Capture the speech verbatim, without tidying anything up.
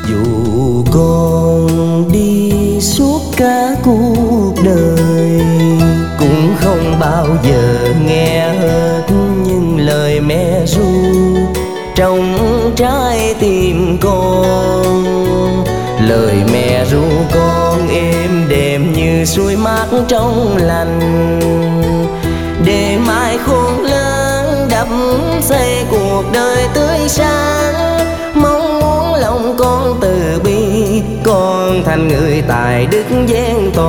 Dù con đi suốt cả cuộc đời cũng không bao giờ nghe hết những lời mẹ ru trong trái tim con. Lời mẹ ru con êm đềm như suối mát trong lành, để mai khôn lớn đắp xây cuộc đời tươi sáng. Mong muốn lòng con từ bi, con thành người tài đức vẹn toàn.